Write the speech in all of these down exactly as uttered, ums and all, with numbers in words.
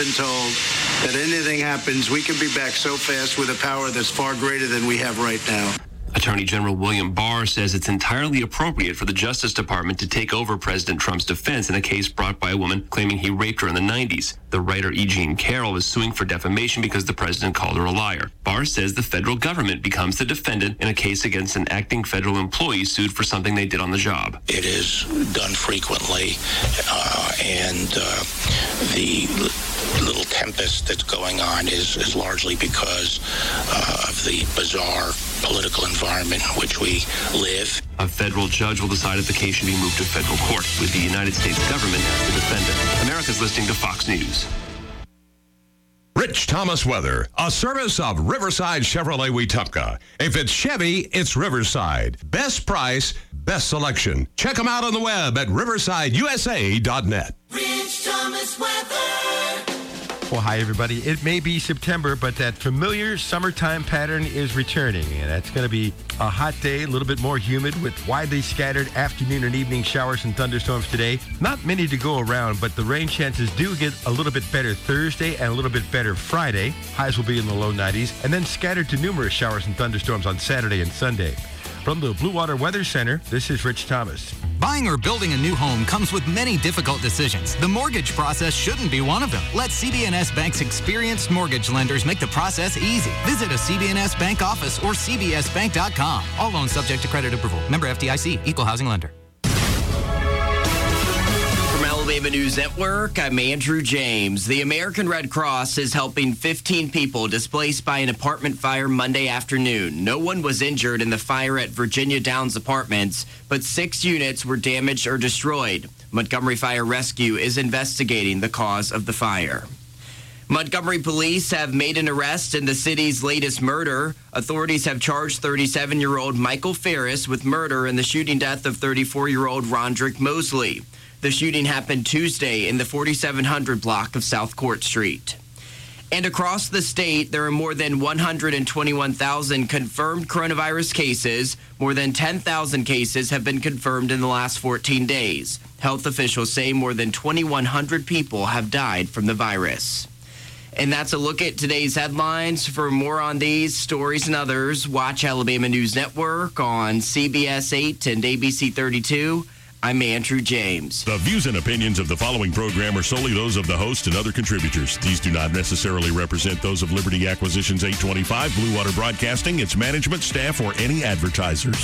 been told that anything happens, we can be back so fast with a power that's far greater than we have right now. Attorney General William Barr says it's entirely appropriate for the Justice Department to take over President Trump's defense in a case brought by a woman claiming he raped her in the nineties. The writer E. Jean Carroll is suing for defamation because the president called her a liar. Barr says the federal government becomes the defendant in a case against an acting federal employee sued for something they did on the job. It is done frequently, uh, and uh, the little tempest that's going on is, is largely because uh, of the bizarre political environment in which we live. A federal judge will decide if the case should be moved to federal court, with the United States government as the defendant. America's listening to Fox News. Rich Thomas Weather, a service of Riverside Chevrolet Wetumpka. If it's Chevy, it's Riverside. Best price, best selection. Check them out on the web at riverside u s a dot net. Rich Thomas Weather. Well, hi, everybody. It may be September, but that familiar summertime pattern is returning, and that's going to be a hot day, a little bit more humid with widely scattered afternoon and evening showers and thunderstorms today. Not many to go around, but the rain chances do get a little bit better Thursday and a little bit better Friday. Highs will be in the low nineties, and then scattered to numerous showers and thunderstorms on Saturday and Sunday. From the Blue Water Weather Center, this is Rich Thomas. Buying or building a new home comes with many difficult decisions. The mortgage process shouldn't be one of them. Let C B N S Bank's experienced mortgage lenders make the process easy. Visit a C B N S Bank office or c b s bank dot com. All loans subject to credit approval. Member F D I C, Equal Housing Lender. Alabama News Network, I'm Andrew James. The American Red Cross is helping fifteen people displaced by an apartment fire Monday afternoon. No one was injured in the fire at Virginia Downs Apartments, but six units were damaged or destroyed. Montgomery Fire Rescue is investigating the cause of the fire. Montgomery police have made an arrest in the city's latest murder. Authorities have charged thirty-seven-year-old Michael Ferris with murder in the shooting death of thirty-four-year-old Rondrick Mosley. The shooting happened Tuesday in the forty-seven hundred block of South Court Street. And across the state, there are more than one hundred twenty-one thousand confirmed coronavirus cases. More than ten thousand cases have been confirmed in the last fourteen days. Health officials say more than twenty-one hundred people have died from the virus. And that's a look at today's headlines. For more on these stories and others, watch Alabama News Network on C B S eight and A B C thirty-two. I'm Andrew James. The views and opinions of the following program are solely those of the host and other contributors. These do not necessarily represent those of Liberty Acquisitions eight twenty-five, Blue Water Broadcasting, its management, staff, or any advertisers.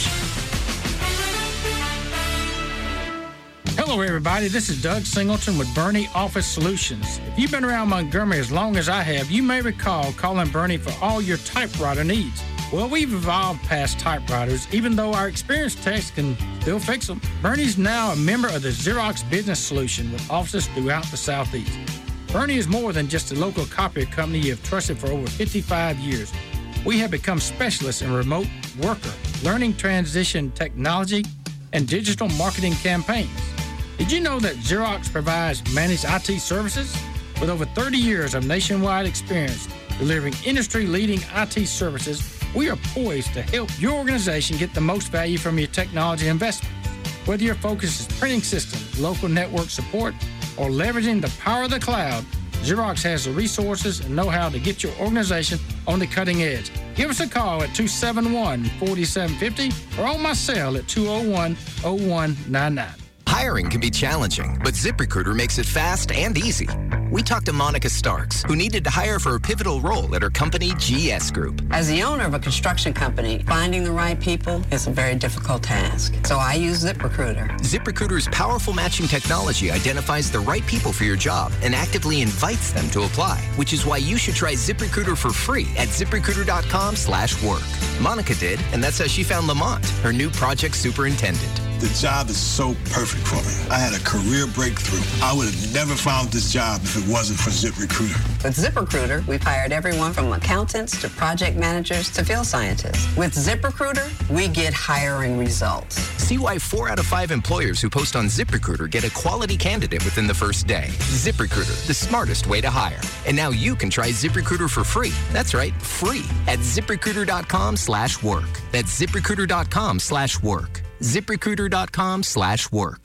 Hello, everybody. This is Doug Singleton with Bernie Office Solutions. If you've been around Montgomery as long as I have, you may recall calling Bernie for all your typewriter needs. Well, we've evolved past typewriters, even though our experienced techs can still fix them. Bernie's now a member of the Xerox Business Solution with offices throughout the Southeast. Bernie is more than just a local copier company you have trusted for over fifty-five years. We have become specialists in remote worker, learning transition technology, and digital marketing campaigns. Did you know that Xerox provides managed I T services? With over thirty years of nationwide experience delivering industry-leading I T services, we are poised to help your organization get the most value from your technology investments. Whether your focus is printing systems, local network support, or leveraging the power of the cloud, Xerox has the resources and know-how to get your organization on the cutting edge. Give us a call at two seven one, four seven five zero or on my cell at two oh one, oh one nine nine. Hiring can be challenging, but ZipRecruiter makes it fast and easy. We talked to Monica Starks, who needed to hire for a pivotal role at her company, G S Group. As the owner of a construction company, finding the right people is a very difficult task. So I use ZipRecruiter. ZipRecruiter's powerful matching technology identifies the right people for your job and actively invites them to apply, which is why you should try ZipRecruiter for free at ZipRecruiter.com slash work. Monica did, and that's how she found Lamont, her new project superintendent. The job is so perfect for me. I had a career breakthrough. I would have never found this job if it wasn't for ZipRecruiter. With ZipRecruiter, we've hired everyone from accountants to project managers to field scientists. With ZipRecruiter, we get hiring results. See why four out of five employers who post on ZipRecruiter get a quality candidate within the first day. ZipRecruiter, the smartest way to hire. And now you can try ZipRecruiter for free. That's right, free at ZipRecruiter.com slash work. That's ZipRecruiter.com slash work. ZipRecruiter.com slash work.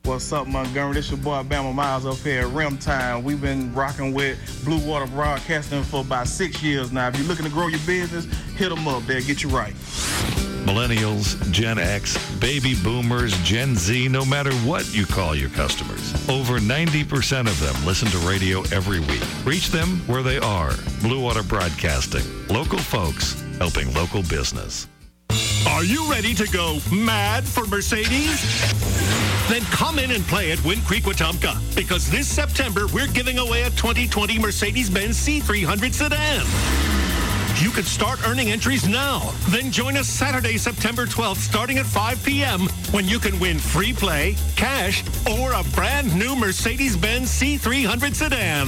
What's up, Montgomery? This your boy Bama Miles up here at Rim Time. We've been rocking with Blue Water Broadcasting for about six years now. If you're looking to grow your business, hit them up. They'll get you right. Millennials, Gen X, Baby Boomers, Gen Z, no matter what you call your customers. Over ninety percent of them listen to radio every week. Reach them where they are. Blue Water Broadcasting. Local folks helping local business. Are you ready to go mad for Mercedes? Then come in and play at Wind Creek Wetumpka, because this September we're giving away a twenty twenty Mercedes-Benz C three hundred sedan. You can start earning entries now. Then join us Saturday, September twelfth, starting at five p.m. when you can win free play, cash, or a brand new Mercedes-Benz C three hundred sedan.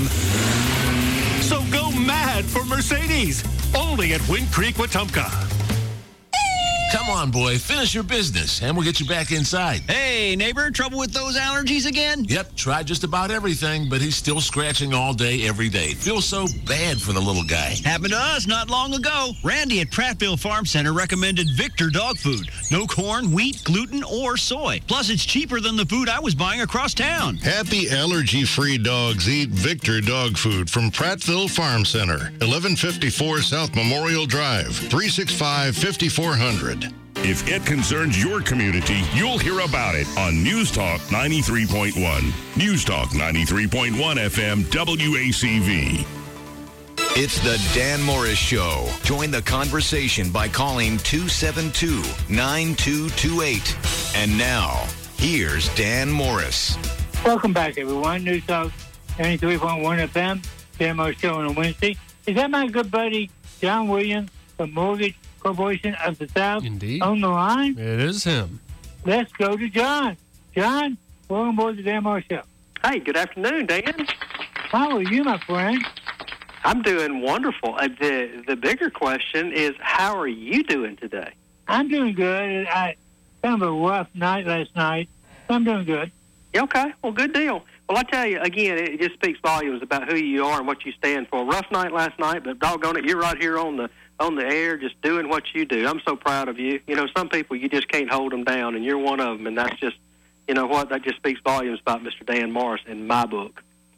So go mad for Mercedes, only at Wind Creek Wetumpka. Come on, boy. Finish your business, and we'll get you back inside. Hey, neighbor, trouble with those allergies again? Yep, tried just about everything, but he's still scratching all day, every day. Feels so bad for the little guy. Happened to us not long ago. Randy at Prattville Farm Center recommended Victor dog food. No corn, wheat, gluten, or soy. Plus, it's cheaper than the food I was buying across town. Happy allergy-free dogs eat Victor dog food from Prattville Farm Center, eleven fifty-four South Memorial Drive, three six five, five four zero zero. If it concerns your community, you'll hear about it on News Talk ninety-three point one. News Talk ninety-three point one F M W A C V. It's the Dan Morris Show. Join the conversation by calling two seven two, nine two two eight. And now, here's Dan Morris. Welcome back, everyone. News Talk ninety-three point one F M, Dan Morris Show on a Wednesday. Is that my good buddy, John Williams, from Mortgage Corporation of the South? Indeed. On the line? It is him. Let's go to John. John, welcome aboard the Dan Morris Show. Hey, good afternoon, Dan. How are you, my friend? I'm doing wonderful. Uh, the the bigger question is, how are you doing today? I'm doing good. I kind of a rough night last night. I'm doing good. Okay, well, good deal. Well, I tell you, again, it just speaks volumes about who you are and what you stand for. Rough night last night, but doggone it, you're right here on the on the air just doing what you do. I'm so proud of you. You know, some people, you just can't hold them down, and you're one of them, and that's just, you know what, that just speaks volumes about Mister Dan Morris in my book.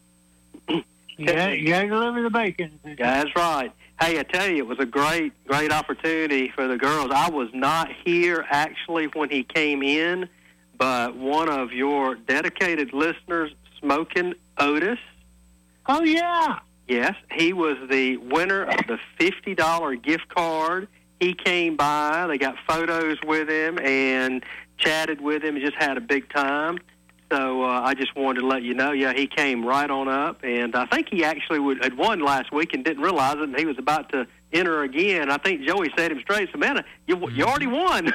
Yeah, you got to deliver the bacon. That's right. Hey, I tell you, it was a great, great opportunity for the girls. I was not here, actually, when he came in, but one of your dedicated listeners, Smokin' Otis. Oh, yeah. Yes, he was the winner of the fifty dollars gift card. He came by. They got photos with him and chatted with him and just had a big time. So uh, I just wanted to let you know, yeah, he came right on up. And I think he actually would, had won last week and didn't realize it, and he was about to enter again. I think Joey set him straight. Samantha, you, you already won.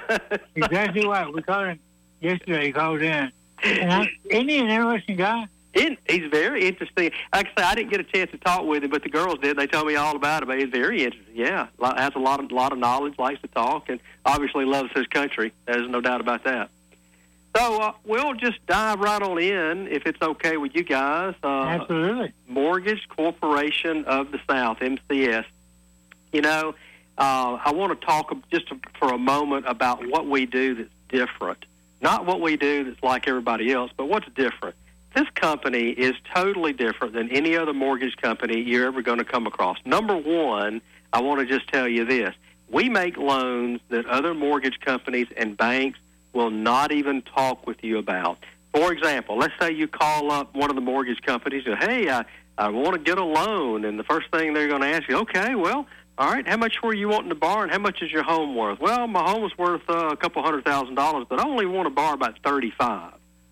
Exactly right. We called him yesterday. He called in. And I, isn't he an interesting guy? In, he's very interesting. Like I say, I didn't get a chance to talk with him, but the girls did. They told me all about him. But he's very interesting. Yeah, has a lot of lot of knowledge, likes to talk, and obviously loves his country. There's no doubt about that. So uh, we'll just dive right on in, if it's okay with you guys. Uh, Absolutely. Mortgage Corporation of the South, M C S. You know, uh, I want to talk just for a moment about what we do that's different. Not what we do that's like everybody else, but what's different. This company is totally different than any other mortgage company you're ever going to come across. Number one, I want to just tell you this. We make loans that other mortgage companies and banks will not even talk with you about. For example, let's say you call up one of the mortgage companies and, hey, I, I want to get a loan, and the first thing they're going to ask you, okay, well, all right, how much were you wanting to borrow, and how much is your home worth? Well, my home was worth uh, a couple hundred thousand dollars, but I only want to borrow about thirty-five.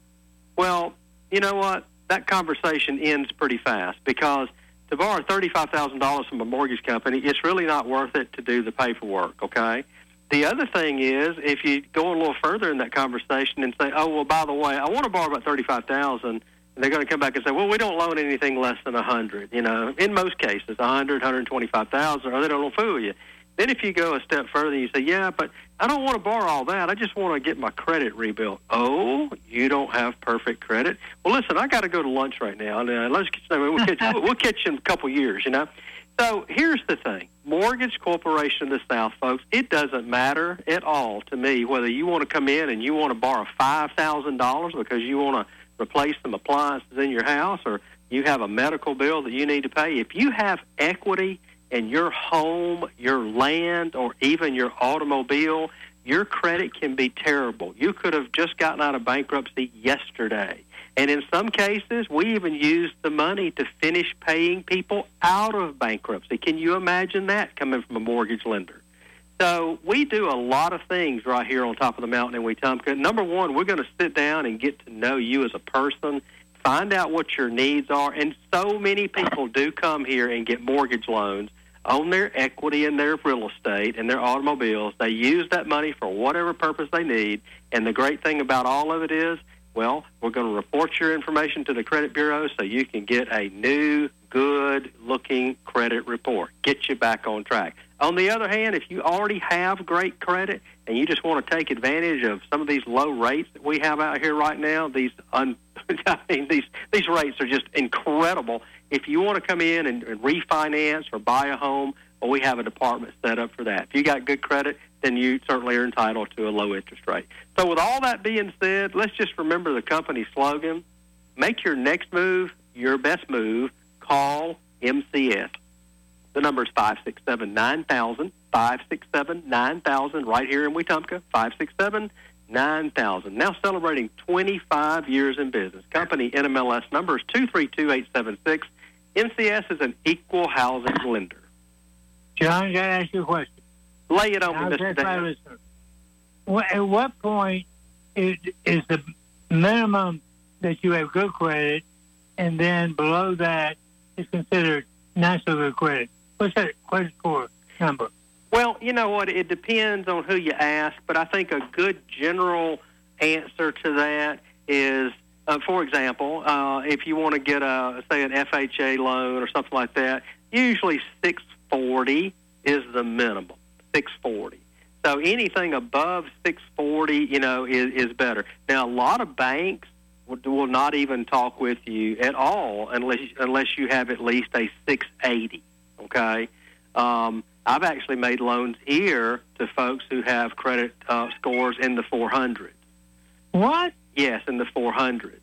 Well, you know what? That conversation ends pretty fast, because to borrow thirty-five thousand dollars from a mortgage company, it's really not worth it to do the paperwork, okay? The other thing is, if you go a little further in that conversation and say, oh, well, by the way, I want to borrow about thirty-five thousand dollars, and they're going to come back and say, well, we don't loan anything less than one hundred thousand dollars, you know, in most cases, one hundred thousand dollars, one hundred twenty-five thousand dollars, or they don't fool you. Then if you go a step further, you say, yeah, but I don't want to borrow all that. I just want to get my credit rebuilt. Oh, you don't have perfect credit? Well, listen, I got to go to lunch right now. And, uh, let's we'll catch, we'll catch you in a couple years, you know. So here's the thing. Mortgage Corporation of the South, folks, it doesn't matter at all to me whether you want to come in and you want to borrow five thousand dollars because you want to replace some appliances in your house, or you have a medical bill that you need to pay. If you have equity in your home, your land, or even your automobile, your credit can be terrible. You could have just gotten out of bankruptcy yesterday. And in some cases, we even use the money to finish paying people out of bankruptcy. Can you imagine that coming from a mortgage lender? So we do a lot of things right here on top of the mountain in Wetumpka. Number one, we're going to sit down and get to know you as a person, find out what your needs are. And so many people do come here and get mortgage loans on their equity in their real estate and their automobiles. They use that money for whatever purpose they need. And the great thing about all of it is, well, we're going to report your information to the credit bureau so you can get a new, good-looking credit report. Get you back on track. On the other hand, if you already have great credit and you just want to take advantage of some of these low rates that we have out here right now, these un, I mean, these these rates are just incredible. If you want to come in and, and refinance or buy a home, well, we have a department set up for that. If you got good credit, then you certainly are entitled to a low interest rate. So with all that being said, let's just remember the company slogan: make your next move your best move. Call M C S. The number is five six seven, nine thousand, five six seven, nine thousand, right here in Wetumpka, five six seven, nine thousand. Now celebrating twenty-five years in business. Company N M L S number is two three two eight seven six. M C S is an equal housing lender. John, I got to ask you a question. Lay it on I'll me, Mister just my Dan. listener. What, at what point is, is the minimum that you have good credit, and then below that is considered not so good credit? What's that credit score number? Well, you know what? It depends on who you ask, but I think a good general answer to that is, uh, for example, uh, if you want to get a, say, an F H A loan or something like that, usually six forty is the minimum, six forty. So anything above six forty, you know, is, is better. Now, a lot of banks will, will not even talk with you at all unless unless you have at least a six eighty, okay? Um, I've actually made loans here to folks who have credit uh, scores in the four hundreds. What? Yes, in the four hundreds.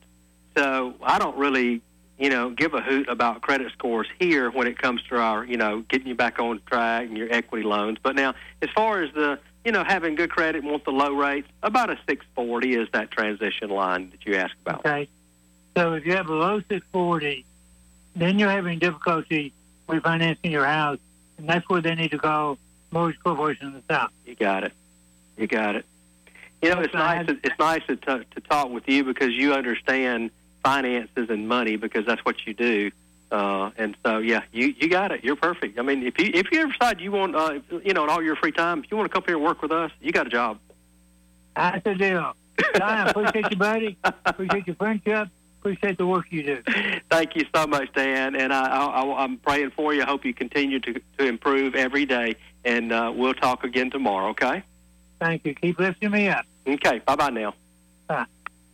So I don't really, you know, give a hoot about credit scores here when it comes to our, you know, getting you back on track and your equity loans. But now, as far as the, you know, having good credit and want the low rates, about a six forty is that transition line that you asked about. Okay. So if you have a low six forty, then you're having difficulty refinancing your house, and that's where they need to call Mortgage Corporation of the South. You got it. You got it. You know, it's nice. To, it's nice to, t- to talk with you because you understand finances and money because that's what you do. Uh, and so, yeah, you, you got it. You're perfect. I mean, if you if you ever decide you want, uh, you know, in all your free time, if you want to come here and work with us, you got a job. That's the deal. John, I appreciate you, buddy. Appreciate your friendship. Appreciate the work you do. Thank you so much, Dan. And I, I, I'm praying for you. I hope you continue to, to improve every day. And uh, we'll talk again tomorrow, okay? Thank you. Keep lifting me up. Okay. Bye-bye now. Bye.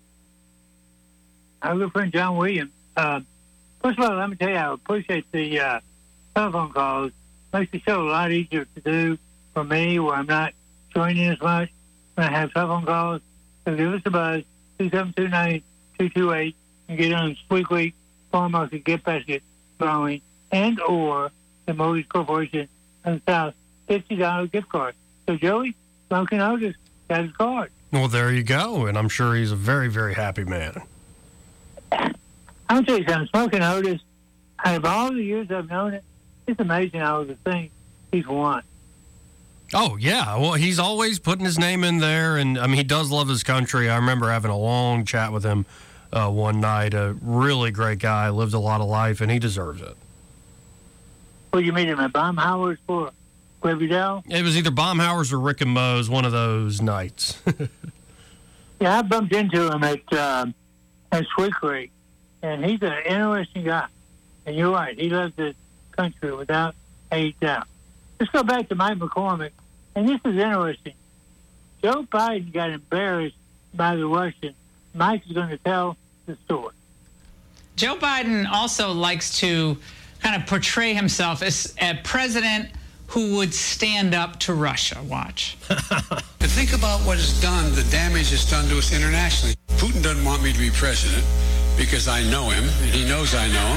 Our good friend John Williams. Uh, first of all, let me tell you, I appreciate the uh, telephone calls. Makes the show a lot easier to do for me where I'm not joining as much when I have telephone calls. So give us a buzz, two seven two nine, two two eight, and get on Squeak Week Farm Market Gift Basket Growing and or the Mortgage Corporation of the South fifty dollars gift card. So, Joey, Smoking Otis got his card. Well, there you go, and I'm sure he's a very, very happy man. I'm going to tell you something. Smoking Otis, out of all the years I've known it, it's amazing all the things he's won. Oh, yeah. Well, he's always putting his name in there, and, I mean, he does love his country. I remember having a long chat with him uh, one night. A really great guy, lived a lot of life, and he deserves it. Well, you meet him at Baumhauer's for Gravy Dell? It was either Baumhauer's or Rick and Moe's, one of those nights. Yeah, I bumped into him at, um, at Sweet Creek, and he's an interesting guy. And you're right, he loves his country without a doubt. let's go back to Mike McCormick. And this is interesting. Joe Biden got embarrassed by the Russians. Mike is going to tell the story. Joe Biden also likes to kind of portray himself as a president who would stand up to Russia. Watch. To think about what it's done, the damage it's done to us internationally. Putin doesn't want me to be president because I know him, and he knows I know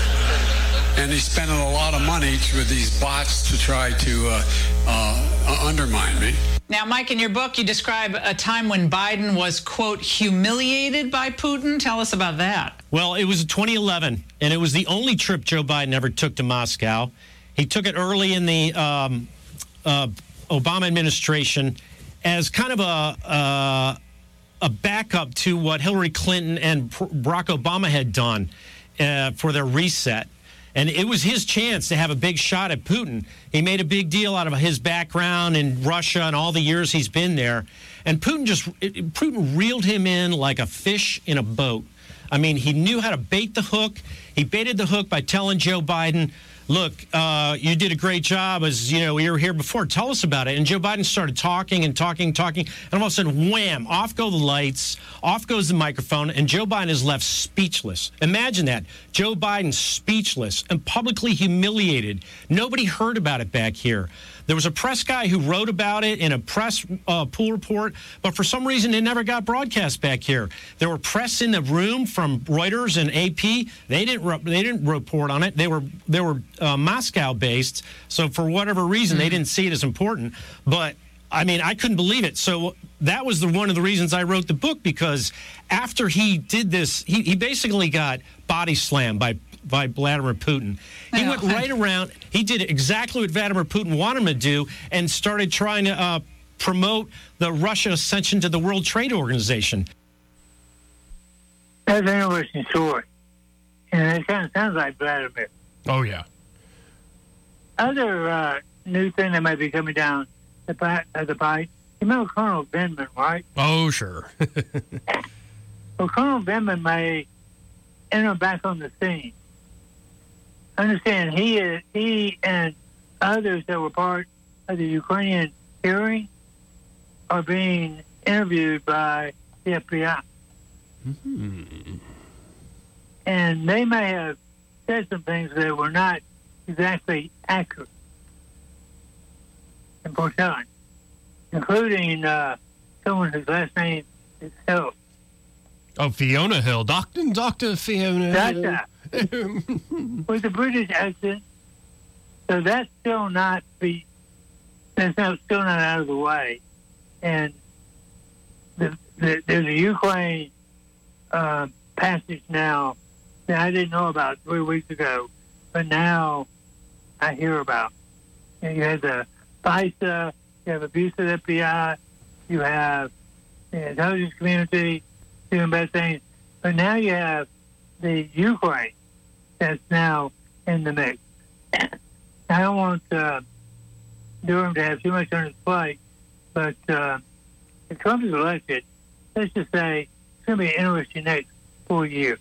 him. And he's spending a lot of money with these bots to try to uh, uh, undermine me. Now, Mike, in your book, you describe a time when Biden was, quote, humiliated by Putin. Tell us about that. Well, it was twenty eleven, and it was the only trip Joe Biden ever took to Moscow. He took it early in the um, uh, Obama administration as kind of a, uh, a backup to what Hillary Clinton and Barack Obama had done uh, for their reset. And it was his chance to have a big shot at Putin. He made a big deal out of his background in Russia and all the years he's been there. And Putin just it, Putin reeled him in like a fish in a boat. I mean, he knew how to bait the hook. He baited the hook by telling Joe Biden, look, uh, you did a great job as, you know, you were here before. Tell us about it. And Joe Biden started talking and talking, talking. And all of a sudden, wham, off go the lights, off goes the microphone, and Joe Biden is left speechless. Imagine that. Joe Biden speechless and publicly humiliated. Nobody heard about it back here. There was a press guy who wrote about it in a press uh, pool report, but for some reason it never got broadcast back here. There were press in the room from Reuters and A P. They didn't re- they didn't report on it. They were they were uh, Moscow based, so for whatever reason mm-hmm. they didn't see it as important. But I mean, I couldn't believe it. So that was the one of the reasons I wrote the book, because after he did this, he, he basically got body slammed by. by Vladimir Putin. He went right around, he did exactly what Vladimir Putin wanted him to do and started trying to uh, promote the Russia ascension to the World Trade Organization. That's an interesting story. And it kind of sounds like Vladimir. Oh, yeah. Other uh, new thing that might be coming down the pipe, uh, the pipe, you know Colonel Vindman, right? Oh, sure. Well, Colonel Vindman may enter back on the scene. Understand, he is, he and others that were part of the Ukrainian hearing are being interviewed by the F B I. Mm-hmm. And they may have said some things that were not exactly accurate in foretelling, including uh, someone whose last name is Hill. Oh, Fiona Hill. Doctor Doctor Fiona That's Hill. That. With a British accent. So that's still not be that's not, still not out of the way. And the, the, there's a Ukraine uh, passage now that I didn't know about three weeks ago, but now I hear about. And you have the FISA, you have abuse of the F B I, you have the intelligence community doing bad things, but now you have the Ukraine that's now in the mix. I don't want uh, Durham to have too much on his plate, but uh, if Trump is elected, let's just say it's going to be an interesting next four years.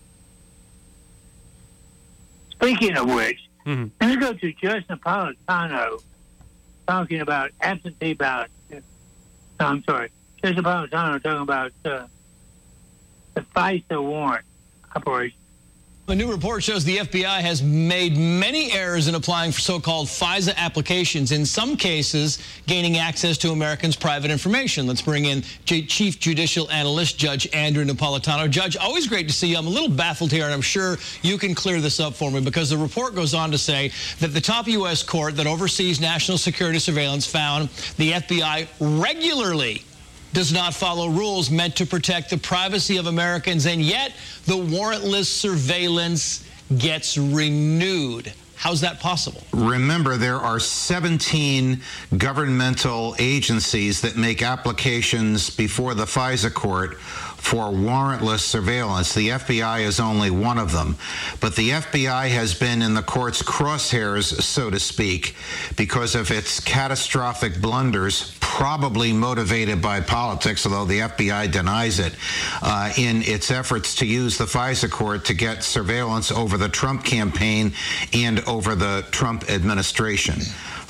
Speaking of which, mm-hmm. let me go to Judge Napolitano talking about absentee ballots. No, I'm sorry. Judge Napolitano talking about uh, the FISA warrant operation. A new report shows the F B I has made many errors in applying for so-called FISA applications, in some cases gaining access to Americans' private information. Let's bring in J- Chief Judicial Analyst Judge Andrew Napolitano. Judge, always great to see you. I'm a little baffled here, and I'm sure you can clear this up for me, because the report goes on to say that the top U S court that oversees national security surveillance found the F B I regularly does not follow rules meant to protect the privacy of Americans, and yet the warrantless surveillance gets renewed. How's that possible? Remember, there are seventeen governmental agencies that make applications before the FISA court for warrantless surveillance. The F B I is only one of them. But the F B I has been in the court's crosshairs, so to speak, because of its catastrophic blunders, probably motivated by politics, although the F B I denies it, uh, in its efforts to use the FISA court to get surveillance over the Trump campaign and over the Trump administration.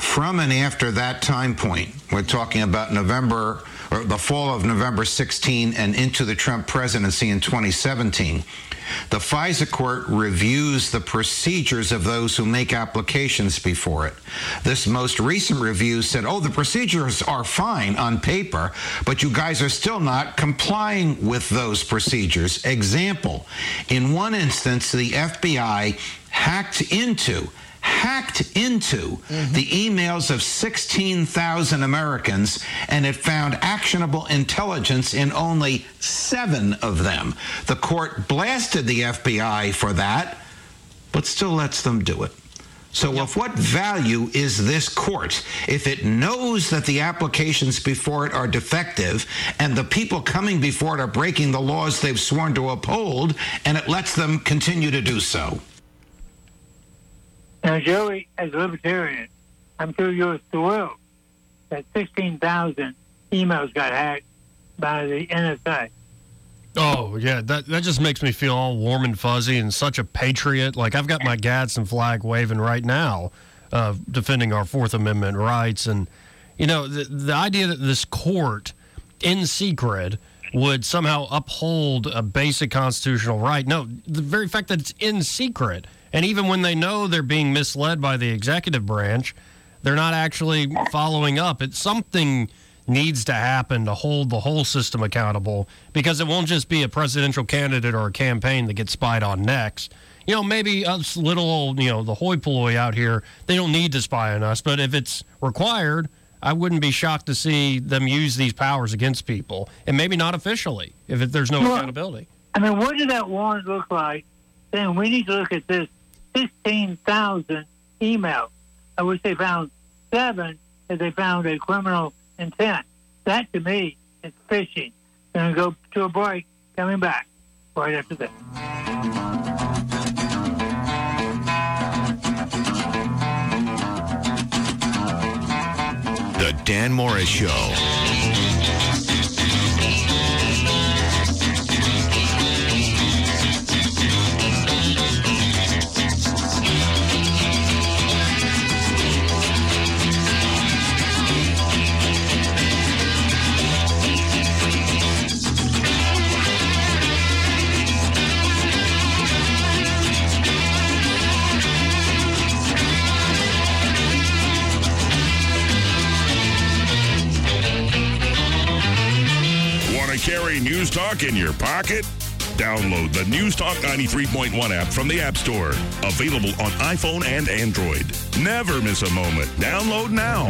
from and after that time point, we're talking about November, or the fall of November sixteenth and into the Trump presidency in twenty seventeen, the FISA court reviews the procedures of those who make applications before it. This most recent review said, oh, the procedures are fine on paper, but you guys are still not complying with those procedures. Example, in one instance, the F B I hacked into hacked into mm-hmm. the emails of sixteen thousand Americans, and it found actionable intelligence in only seven of them. The court blasted the F B I for that, but still lets them do it. So yep. of what value is this court if it knows that the applications before it are defective and the people coming before it are breaking the laws they've sworn to uphold, and it lets them continue to do so? Now, Joey, as a libertarian, I'm sure you're thrilled that sixteen thousand emails got hacked by the N S A. Oh, yeah, that that just makes me feel all warm and fuzzy and such a patriot. Like, I've got my Gadsden flag waving right now, uh, defending our Fourth Amendment rights. And, you know, the, the idea that this court, in secret, would somehow uphold a basic constitutional right. No, the very fact that it's in secret, and even when they know they're being misled by the executive branch, they're not actually following up. It's something needs to happen to hold the whole system accountable, because it won't just be a presidential candidate or a campaign that gets spied on next. You know, maybe us little, you know, the hoi polloi out here, they don't need to spy on us, but if it's required, I wouldn't be shocked to see them use these powers against people, and maybe not officially, if it, there's no well, accountability. I mean, what did that warrant look like? Then we need to look at this sixteen thousand emails. I wish they found seven if they found a criminal intent. That, to me, is phishing. Going to go to a break, coming back right after this. The Dan Morris Show. Carry News Talk in your pocket? Download the News Talk ninety-three point one app from the App Store. Available on iPhone and Android. Never miss a moment. Download now.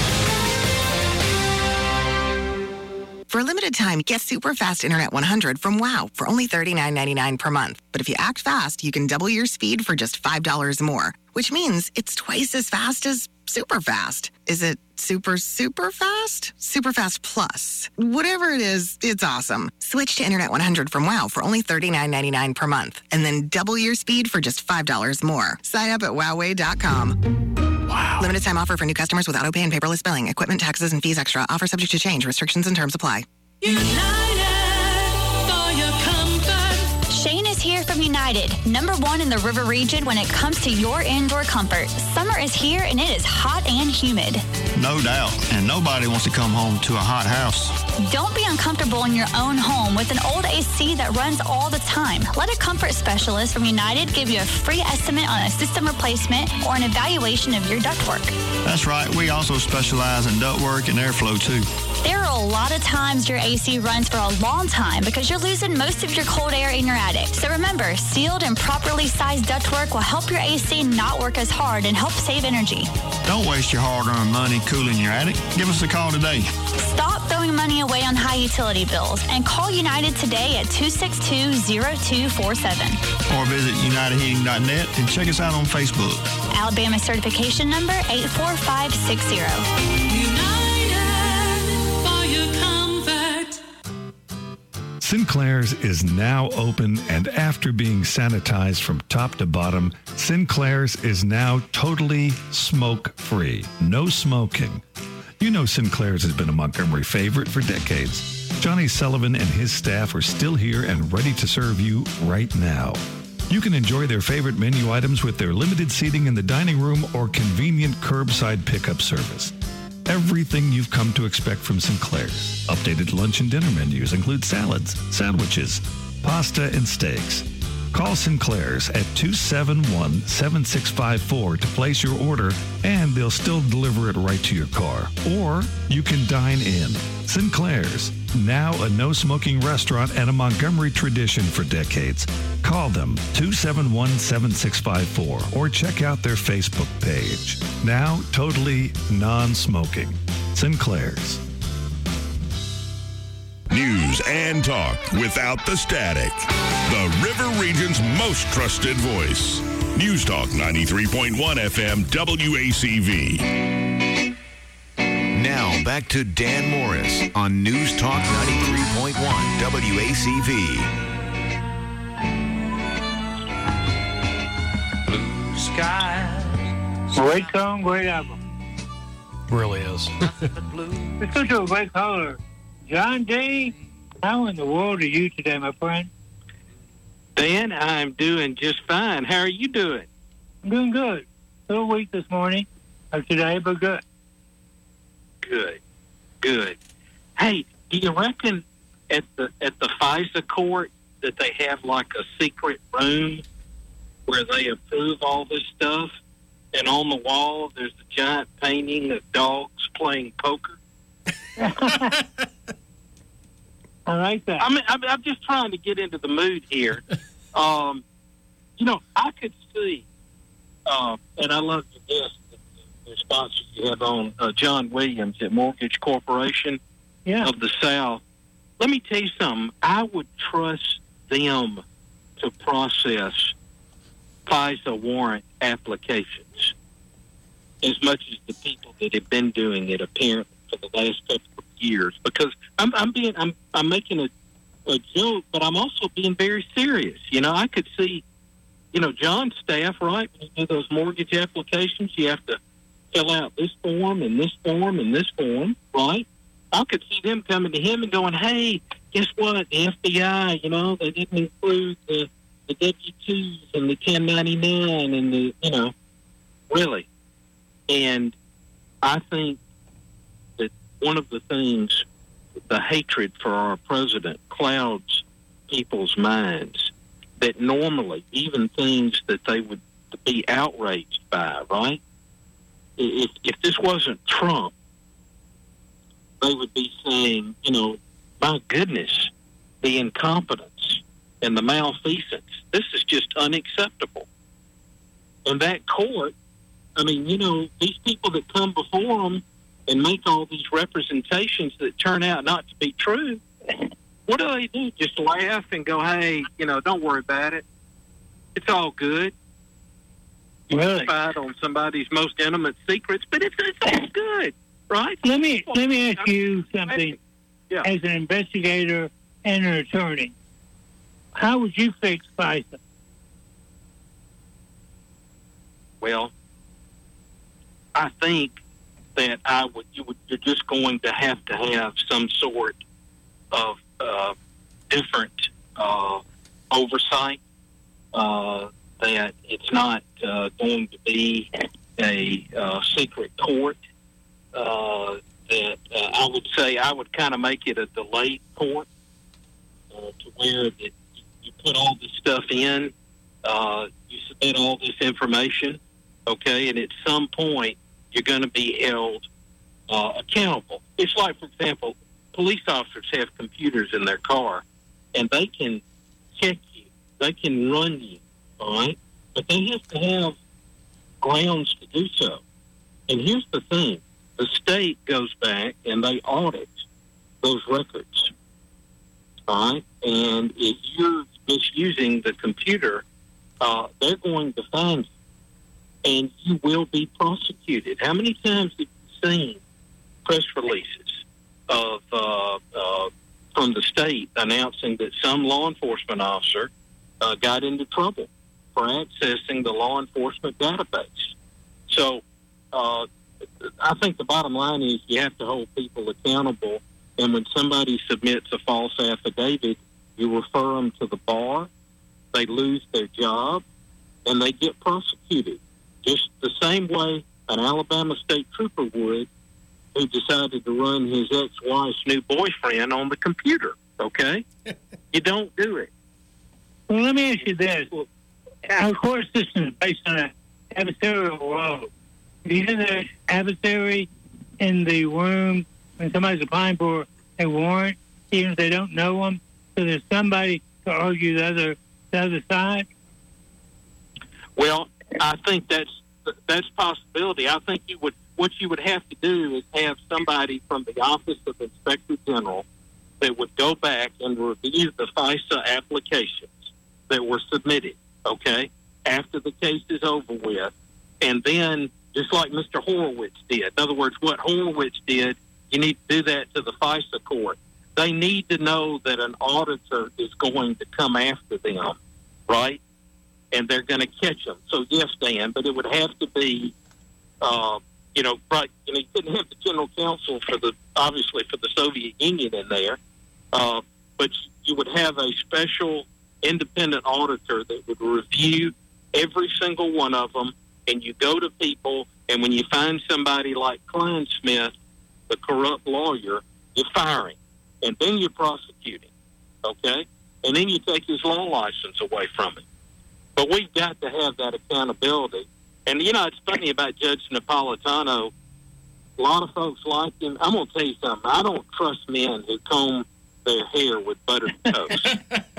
For a limited time, get super fast Internet one hundred from WOW for only thirty-nine ninety-nine per month. But if you act fast, you can double your speed for just five dollars more, which means it's twice as fast as super fast. Is it super, super fast? Super fast plus. Whatever it is, it's awesome. Switch to Internet one hundred from WOW for only thirty-nine ninety-nine per month, and then double your speed for just five dollars more. Sign up at wowway dot com. Wow. Limited time offer for new customers with auto pay and paperless billing. Equipment, taxes, and fees extra. Offer subject to change. Restrictions and terms apply. Shane is here from United, number one in the river region when it comes to your indoor comfort. Summer is here and it is hot and humid. No doubt, and nobody wants to come home to a hot house. Don't be uncomfortable in your own home with an old A C that runs all the time. Let a comfort specialist from United give you a free estimate on a system replacement or an evaluation of your ductwork. That's right, we also specialize in ductwork and airflow too. There are a lot of times your A C runs for a long time because you're losing most of your cold air in your attic. So remember, sealed and properly sized ductwork will help your A C not work as hard and help save energy. Don't waste your hard-earned money cooling your attic. Give us a call today. Stop throwing money away on high utility bills and call United today at two six two, zero two four seven. Or visit united heating dot net and check us out on Facebook. Alabama certification number eight four five six zero. Sinclair's is now open, and after being sanitized from top to bottom, Sinclair's is now totally smoke-free. No smoking. You know Sinclair's has been a Montgomery favorite for decades. Johnny Sullivan and his staff are still here and ready to serve you right now. You can enjoy their favorite menu items with their limited seating in the dining room or convenient curbside pickup service. Everything you've come to expect from Sinclair's. Updated lunch and dinner menus include salads, sandwiches, pasta, and steaks. Call Sinclair's at two seven one, seven six five four to place your order, and they'll still deliver it right to your car. Or you can dine in. Sinclair's, now a no-smoking restaurant and a Montgomery tradition for decades. Call them two seven one, seven six five four or check out their Facebook page. Now totally non-smoking. Sinclair's. News and talk without the static. The River Region's most trusted voice. News Talk ninety-three point one F M W A C V. Now back to Dan Morris on News Talk ninety-three point one W A C V. Blue skies. Great song, great album. Really is. Let's go to a great caller. John D., how in the world are you today, my friend? Dan, I'm doing just fine. How are you doing? I'm doing good. A little weak this morning, or today, but good. Good, good. Hey, do you reckon at the at the FISA court that they have like a secret room where they approve all this stuff, and on the wall there's a giant painting of dogs playing poker? I like that. I mean, I'm, I'm just trying to get into the mood here. Um, you know, I could see, uh, and I love your guest, the, the sponsor you have on, uh, John Williams at Mortgage Corporation yeah. of the South. Let me tell you something. I would trust them to process FISA warrant applications as much as the people that have been doing it apparently for the last couple of years, because I'm, I'm being, I'm, I'm making a, a joke, but I'm also being very serious. You know, I could see, you know, John's staff, right? When you do those mortgage applications, you have to fill out this form and this form and this form, right? I could see them coming to him and going, "Hey, guess what? The F B I, you know, they didn't include the, the W twos and the ten ninety-nine and the, you know, really." And I think one of the things, the hatred for our president clouds people's minds, that normally even things that they would be outraged by, right? If, if this wasn't Trump, they would be saying, you know, my goodness, the incompetence and the malfeasance. This is just unacceptable. And that court, I mean, you know, these people that come before them and make all these representations that turn out not to be true, what do they do? Just laugh and go, "Hey, you know, don't worry about it. It's all good." You really? Fight on somebody's most intimate secrets, but it's, it's all good, right? Let me let me ask you something. Yeah. As an investigator and an attorney, how would you fix FISA? Well, I think that I would, you would, you're just going to have to have some sort of uh, different uh, oversight. Uh, that it's not uh, going to be a uh, secret court. Uh, that uh, I would say I would kind of make it a delayed court, uh, to where that you, you put all this stuff in, uh, you submit all this information, okay, and at some point you're going to be held uh, accountable. It's like, for example, police officers have computers in their car, and they can check you. They can run you, all right? But they have to have grounds to do so. And here's the thing. The state goes back, and they audit those records, all right? And if you're misusing the computer, uh, they're going to find you. And you will be prosecuted. How many times have you seen press releases of uh, uh, from the state announcing that some law enforcement officer uh, got into trouble for accessing the law enforcement database? So uh, I think the bottom line is you have to hold people accountable. And when somebody submits a false affidavit, you refer them to the bar, they lose their job, and they get prosecuted. Just the same way an Alabama state trooper would who decided to run his ex-wife's new boyfriend on the computer, okay? You don't do it. Well, let me ask you this. Our court system is based on an adversarial role. Isn't there an adversary in the room when somebody's applying for a warrant, even if they don't know them? So there's somebody to argue the other the other side? Well, I think that's that's a possibility. I think you would what you would have to do is have somebody from the Office of Inspector General that would go back and review the FISA applications that were submitted, okay, after the case is over with. And then, just like Mister Horowitz did, in other words, what Horowitz did, you need to do that to the FISA court. They need to know that an auditor is going to come after them, right? And they're going to catch them. So, yes, Dan, but it would have to be, uh, you know, right, you know, you couldn't have the general counsel for the, obviously, for the Soviet Union in there, uh, but you would have a special independent auditor that would review every single one of them, and you go to people, and when you find somebody like Klein Smith, the corrupt lawyer, you fire him, and then you prosecute him, okay? And then you take his law license away from him. But we've got to have that accountability. And, you know, it's funny about Judge Napolitano. A lot of folks like him. I'm going to tell you something. I don't trust men who comb their hair with buttered toast.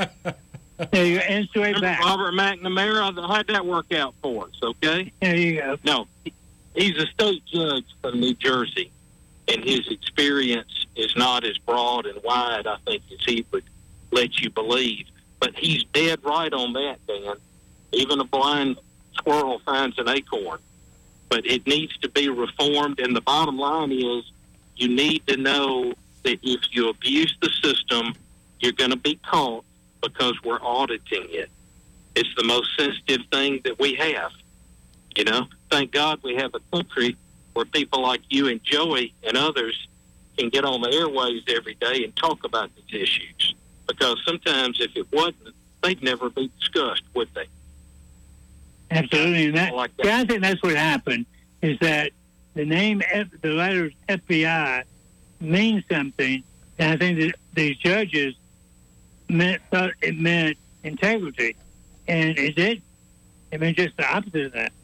There you go. And straight back. Robert McNamara, how'd that work out for us, okay? There you go. No, he's a state judge from New Jersey, and his experience is not as broad and wide, I think, as he would let you believe. But he's dead right on that, Dan. Even a blind squirrel finds an acorn. But it needs to be reformed, and the bottom line is you need to know that if you abuse the system, you're going to be caught because we're auditing it. It's the most sensitive thing that we have. You know, thank God we have a country where people like you and Joey and others can get on the airways every day and talk about these issues. Because sometimes if it wasn't, they'd never be discussed, would they? Absolutely. And that, like that. Yeah, I think that's what happened, is that the name, F, the letters F B I means something, and I think that these judges meant, thought it meant integrity, and it did. It meant just the opposite of that.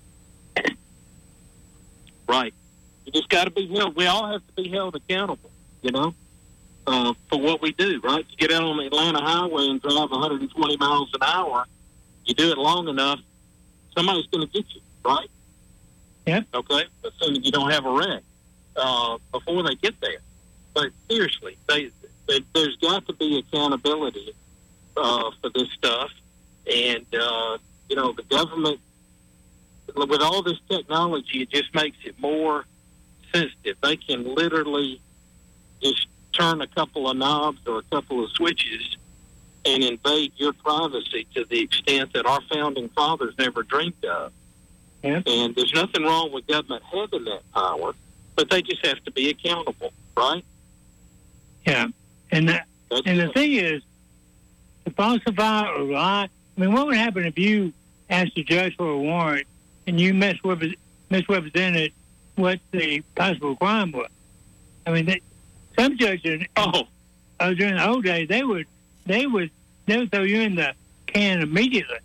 Right. You just got to be held. We all have to be held accountable, you know, uh, for what we do, right? You get out on the Atlanta highway and drive one hundred twenty miles an hour, you do it long enough, somebody's going to get you, right? Yeah. Okay? Assuming you don't have a wreck uh, before they get there. But seriously, they, they, there's got to be accountability uh, for this stuff. And, uh, you know, the government, with all this technology, it just makes it more sensitive. They can literally just turn a couple of knobs or a couple of switches and invade your privacy to the extent that our founding fathers never dreamed of. Yeah. And there's nothing wrong with government having that power, but they just have to be accountable, right? Yeah. And that, and the thing is, to falsify or lie, I mean, what would happen if you asked a judge for a warrant and you misrepre- misrepresented what the possible crime was? I mean, they, some judges, oh, uh, during the old days, they would, they would, they would throw you in the can immediately.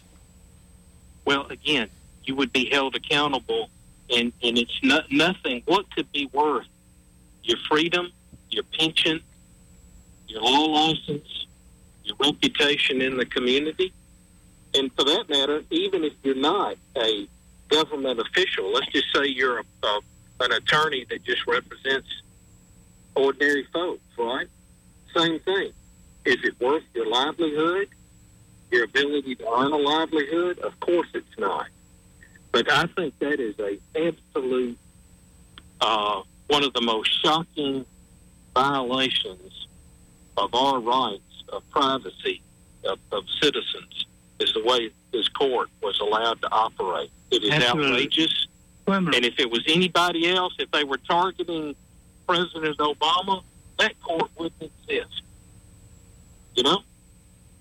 Well, again, you would be held accountable, and, and it's not, nothing. What could be worth your freedom, your pension, your law license, your reputation in the community? And for that matter, even if you're not a government official, let's just say you're a, a, an attorney that just represents ordinary folks, right? Same thing. Is it worth your livelihood, your ability to earn a livelihood? Of course it's not. But I think that is a absolute, uh, one of the most shocking violations of our rights of privacy of, of citizens is the way this court was allowed to operate. It is Absolutely. outrageous. Criminal. And if it was anybody else, if they were targeting President Obama, that court wouldn't exist. You know?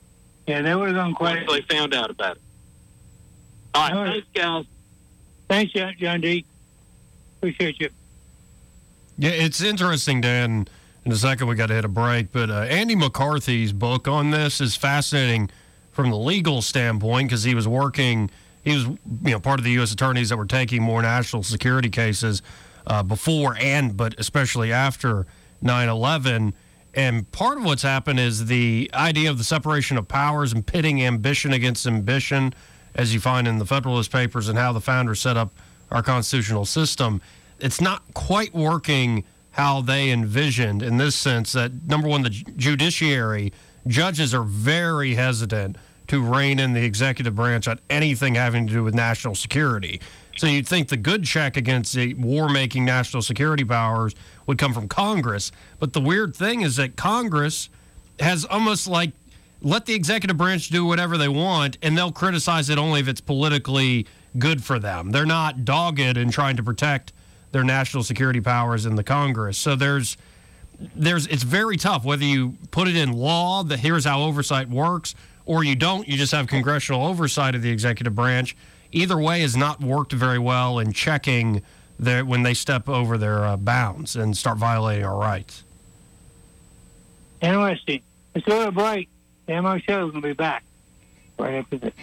Yeah, they would have gone quite. Once they found out about it. All right, thanks, guys. Thanks, John, John D. Appreciate you. Yeah, it's interesting, Dan. In a second, we got to hit a break, but uh, Andy McCarthy's book on this is fascinating from the legal standpoint because he was working. He was, you know, part of the U S attorneys that were taking more national security cases uh, before and, but especially after nine eleven. And part of what's happened is the idea of the separation of powers and pitting ambition against ambition, as you find in the Federalist Papers and how the founders set up our constitutional system. It's not quite working how they envisioned in this sense that, number one, the judiciary, judges are very hesitant to rein in the executive branch on anything having to do with national security. So you'd think the good check against the war-making national security powers would come from Congress. But the weird thing is that Congress has almost like let the executive branch do whatever they want, and they'll criticize it only if it's politically good for them. They're not dogged in trying to protect their national security powers in the Congress. So there's, there's, it's very tough whether you put it in law that here's how oversight works, or you don't. You just have congressional oversight of the executive branch. Either way has not worked very well in checking their, when they step over their uh, bounds and start violating our rights. Interesting. Let's go to a break. The M O Show is going to be back right after this.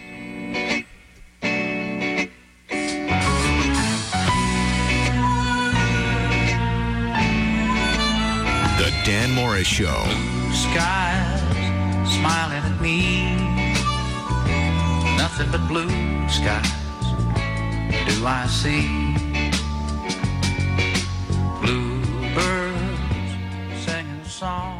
The Dan Morris Show. Blue skies smiling at me. Nothing but blue skies do I see. Bluebirds singing a song.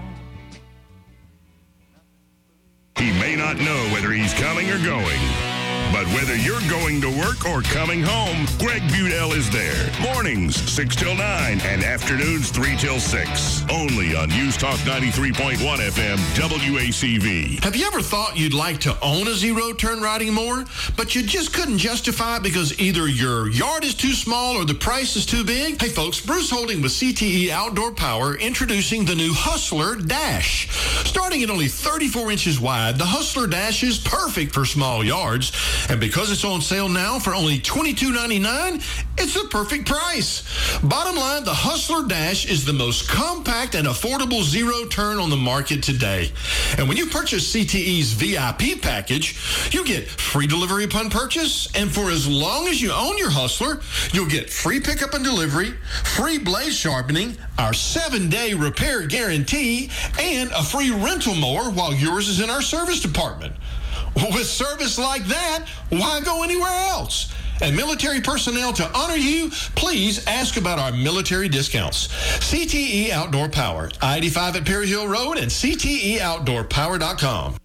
He may not know whether he's coming or going, but whether you're going to work or coming home, Greg Budell is there. Mornings, six till nine, and afternoons, three till six. Only on News Talk ninety-three point one F M, W A C V. Have you ever thought you'd like to own a zero-turn riding mower, but you just couldn't justify it because either your yard is too small or the price is too big? Hey folks, Bruce Holding with C T E Outdoor Power introducing the new Hustler Dash. Starting at only thirty-four inches wide, the Hustler Dash is perfect for small yards. And because it's on sale now for only twenty-two ninety-nine, it's the perfect price. Bottom line, the Hustler Dash is the most compact and affordable zero-turn on the market today. And when you purchase C T E's V I P package, you get free delivery upon purchase. And for as long as you own your Hustler, you'll get free pickup and delivery, free blade sharpening, our seven-day repair guarantee, and a free rental mower while yours is in our service department. With service like that, why go anywhere else? And military personnel, to honor you, please ask about our military discounts. C T E Outdoor Power, I eighty-five at Perry Hill Road and C T E outdoor power dot com.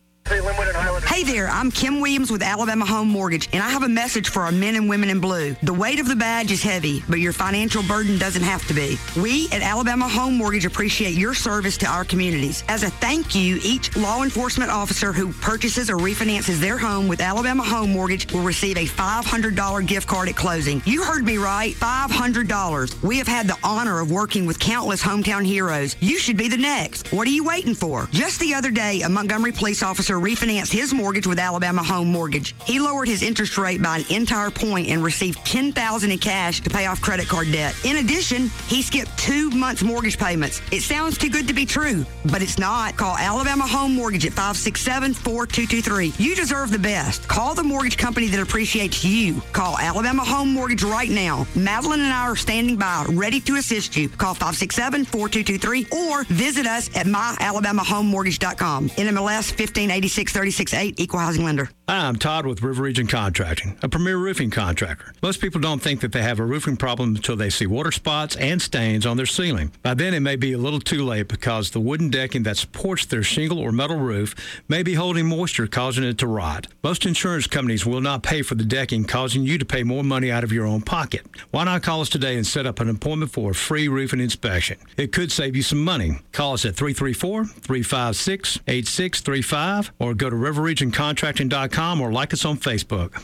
Hey there, I'm Kim Williams with Alabama Home Mortgage, and I have a message for our men and women in blue. The weight of the badge is heavy, but your financial burden doesn't have to be. We at Alabama Home Mortgage appreciate your service to our communities. As a thank you, each law enforcement officer who purchases or refinances their home with Alabama Home Mortgage will receive a five hundred dollars gift card at closing. You heard me right, five hundred dollars. We have had the honor of working with countless hometown heroes. You should be the next. What are you waiting for? Just the other day, a Montgomery police officer refinanced his mortgage with Alabama Home Mortgage. He lowered his interest rate by an entire point and received ten thousand dollars in cash to pay off credit card debt. In addition, he skipped two months mortgage payments. It sounds too good to be true, but it's not. Call Alabama Home Mortgage at five six seven, four two two three. You deserve the best. Call the mortgage company that appreciates you. Call Alabama Home Mortgage right now. Madeline and I are standing by, ready to assist you. Call five six seven, four two two three or visit us at my alabama home mortgage dot com. N M L S fifteen eighty-six thirty-six eight, Equal Housing Lender. Hi, I'm Todd with River Region Contracting, a premier roofing contractor. Most people don't think that they have a roofing problem until they see water spots and stains on their ceiling. By then, it may be a little too late because the wooden decking that supports their shingle or metal roof may be holding moisture, causing it to rot. Most insurance companies will not pay for the decking, causing you to pay more money out of your own pocket. Why not call us today and set up an appointment for a free roofing inspection? It could save you some money. Call us at three three four, three five six, eight six three five or go to river region contracting dot com or like us on Facebook.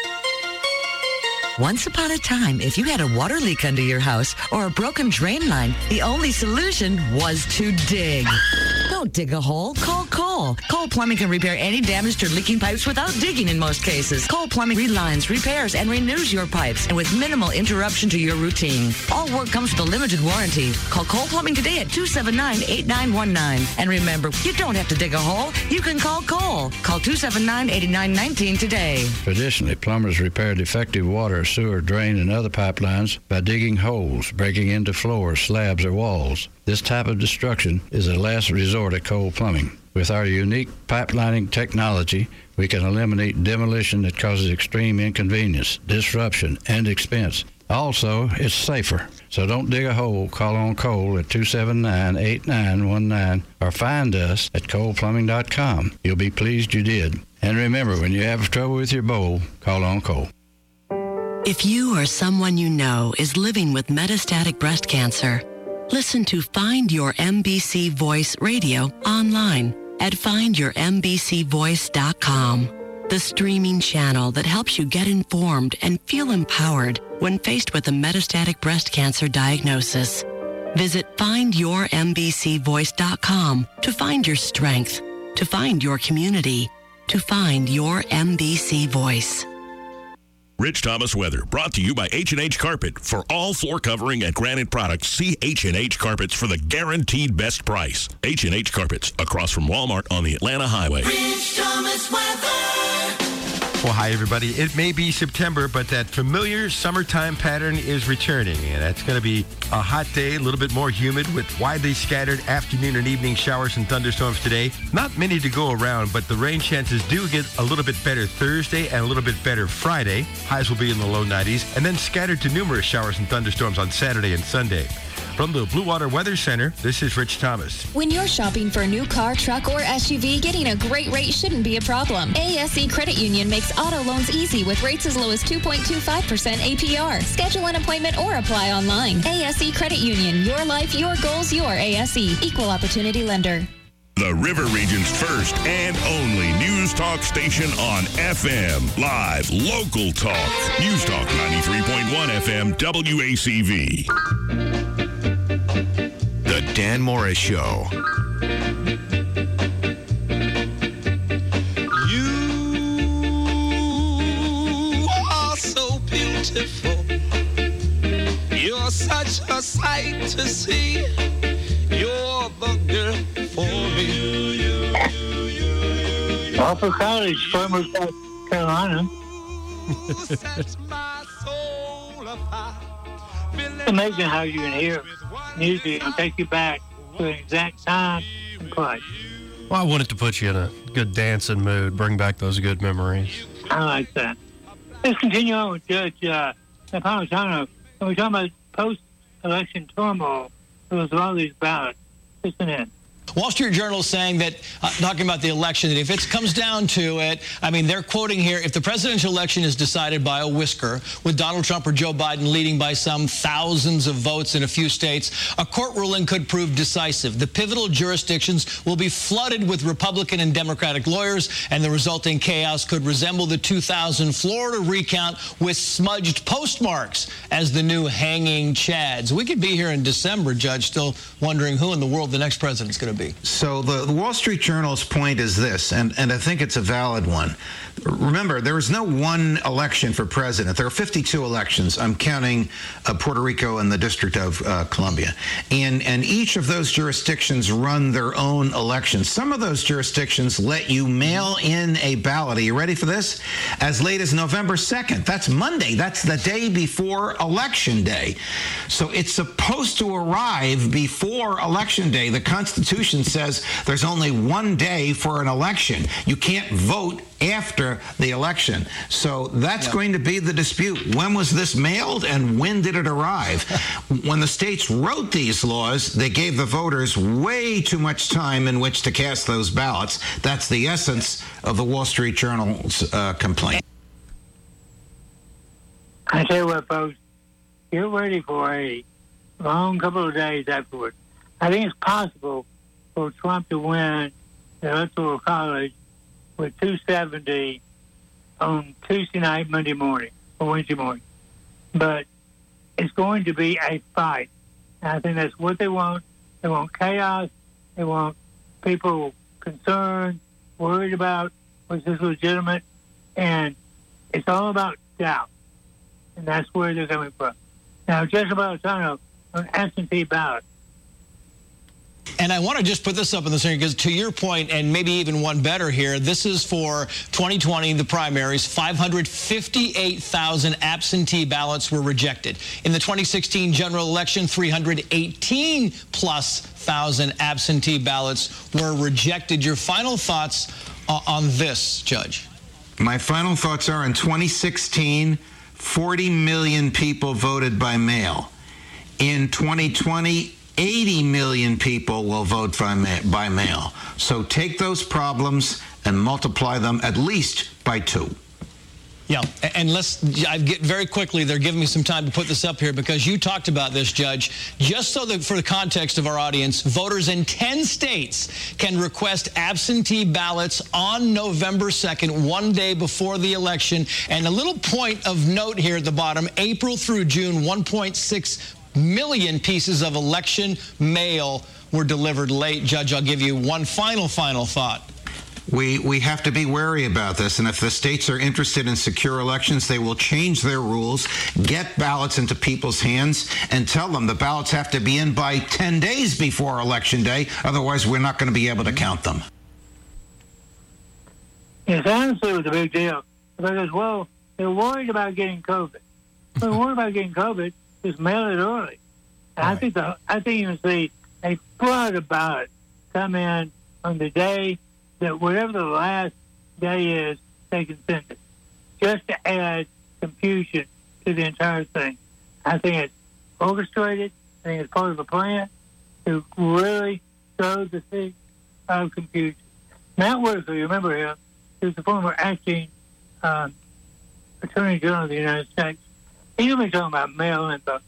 Once upon a time, if you had a water leak under your house or a broken drain line, the only solution was to dig. Don't dig a hole. Call Cole. Cole Plumbing can repair any damaged or leaking pipes without digging in most cases. Cole Plumbing relines, repairs, and renews your pipes, and with minimal interruption to your routine. All work comes with a limited warranty. Call Cole Plumbing today at two seven nine, eight nine one nine. And remember, you don't have to dig a hole. You can call Cole. Call two seven nine, eight nine one nine today. Traditionally, plumbers repair defective water, sewer, drain, and other pipelines by digging holes, breaking into floors, slabs, or walls. This type of destruction is a last resort at Cole Plumbing. With our unique pipelining technology, we can eliminate demolition that causes extreme inconvenience, disruption, and expense. Also, it's safer. So don't dig a hole. Call on Cole at two seven nine, eight nine one nine or find us at cole plumbing dot com. You'll be pleased you did. And remember, when you have trouble with your bowl, call on Cole. If you or someone you know is living with metastatic breast cancer, listen to Find Your M B C Voice Radio online at find your m b c voice dot com. The streaming channel that helps you get informed and feel empowered when faced with a metastatic breast cancer diagnosis. Visit find your m b c voice dot com to find your strength, to find your community, to find your M B C voice. Rich Thomas weather brought to you by H and H Carpet. For all floor covering and granite products, see H and H Carpets for the guaranteed best price. H and H Carpets, across from Walmart on the Atlanta Highway. Rich Thomas weather. Well, hi, everybody. It may be September, but that familiar summertime pattern is returning, and that's going to be a hot day, a little bit more humid with widely scattered afternoon and evening showers and thunderstorms today. Not many to go around, but the rain chances do get a little bit better Thursday and a little bit better Friday. Highs will be in the low nineties, and then scattered to numerous showers and thunderstorms on Saturday and Sunday. From the Blue Water Weather Center, this is Rich Thomas. When you're shopping for a new car, truck, or S U V, getting a great rate shouldn't be a problem. A S E Credit Union makes auto loans easy with rates as low as two point two five percent A P R. Schedule an appointment or apply online. A S E Credit Union. Your life, your goals, your A S E. Equal Opportunity Lender. The River Region's first and only news talk station on F M. Live, local talk. News Talk ninety-three point one F M W A C V. The Dan Morris Show. You are so beautiful. You're such a sight to see. You're the girl for me. Awful College, former South Carolina. It's amazing how you can hear music and take you back to an exact time and place. Well, I wanted to put you in a good dancing mood, bring back those good memories. I like that. Let's continue on with Judge uh, Napolitano. When we're talking about post-election turmoil, there was all these ballots. Listen in. Wall Street Journal is saying that, uh, talking about the election, that if it comes down to it, I mean, they're quoting here, if the presidential election is decided by a whisker, with Donald Trump or Joe Biden leading by some thousands of votes in a few states, a court ruling could prove decisive. The pivotal jurisdictions will be flooded with Republican and Democratic lawyers, and the resulting chaos could resemble the two thousand Florida recount with smudged postmarks as the new hanging chads. We could be here in December, Judge, still wondering who in the world the next president's going to be. So the, the Wall Street Journal's point is this, and, and I think it's a valid one. Remember, there is no one election for president. There are fifty-two elections. I'm counting uh, Puerto Rico and the District of uh, Columbia. And, and each of those jurisdictions run their own elections. Some of those jurisdictions let you mail in a ballot. Are you ready for this? As late as November second. That's Monday. That's the day before Election Day. So it's supposed to arrive before Election Day. The Constitution says there's only one day for an election. You can't vote after the election. So that's yeah. going to be the dispute. When was this mailed and when did it arrive? When the states wrote these laws, they gave the voters way too much time in which to cast those ballots. That's the essence of the Wall Street Journal's uh, complaint. I tell you what, folks, get ready for a long couple of days afterward. I think it's possible for Trump to win the Electoral College with two seventy on Tuesday night, Monday morning, or Wednesday morning. But it's going to be a fight. And I think that's what they want. They want chaos. They want people concerned, worried about was this legitimate, and it's all about doubt, and that's where they're coming from. Now, Judge Napolitano on absentee ballot. And I want to just put this up in the screen because to your point, and maybe even one better here, this is for twenty twenty, the primaries. five hundred fifty-eight thousand absentee ballots were rejected. In the twenty sixteen general election, three hundred eighteen plus thousand absentee ballots were rejected. Your final thoughts uh, on this, Judge? My final thoughts are in twenty sixteen, forty million people voted by mail. In twenty twenty, eighty million people will vote by, ma- by mail. So take those problems and multiply them at least by two. Yeah, and let's, I get very quickly, they're giving me some time to put this up here because you talked about this, Judge. Just so that for the context of our audience, voters in ten states can request absentee ballots on November second, one day before the election. And a little point of note here at the bottom, April through June, one point six million pieces of election mail were delivered late. Judge, I'll give you one final, final thought. We we have to be wary about this, and if the states are interested in secure elections, they will change their rules, get ballots into people's hands, and tell them the ballots have to be in by ten days before Election Day, otherwise we're not going to be able to count them. Yes, honestly, it was a big deal, because, well, they're worried about getting COVID. They're worried about getting COVID, just mail it early. And I think the I think you can see a flood of ballots come in on the day that whatever the last day is, they can send it, just to add confusion to the entire thing. I think it's orchestrated. I think it's part of a plan to really sow the seed of confusion. Matt Whitaker, you remember him, he was the former acting um, Attorney General of the United States. He's been talking about mail-in voting.